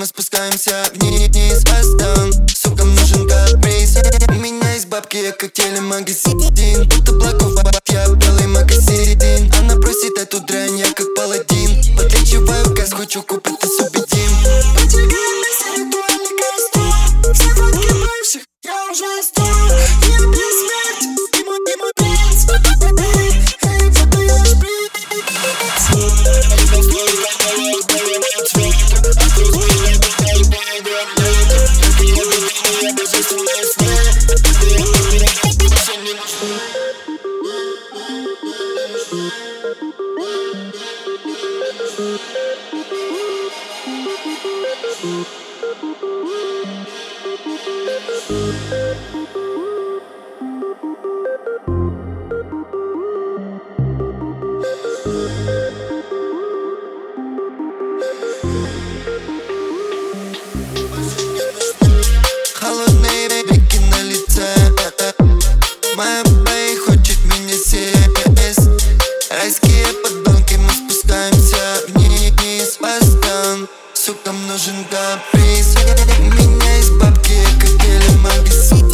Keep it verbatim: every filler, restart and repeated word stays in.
мы спускаемся вниз, Астон. Сукам нужен каприз. У меня есть бабки, я как телемагазин. Будто Блэков, я белый магазин. Она просит эту дрянь, я как паладин. Подлечиваю газ, хочу купить и субидим. Подвигаем на все ритуальный костюм. Все фотки бывших, я уже остыл. Я без смерти, и мой, и мой принц. Эй, ты даешь принц. Холодные реки на лице. Моя бэй хочет меня съесть. Райские подонки, мы спускаемся вниз, Астон. Сукам нужен каприз. У меня есть бабки, я как телемагазин.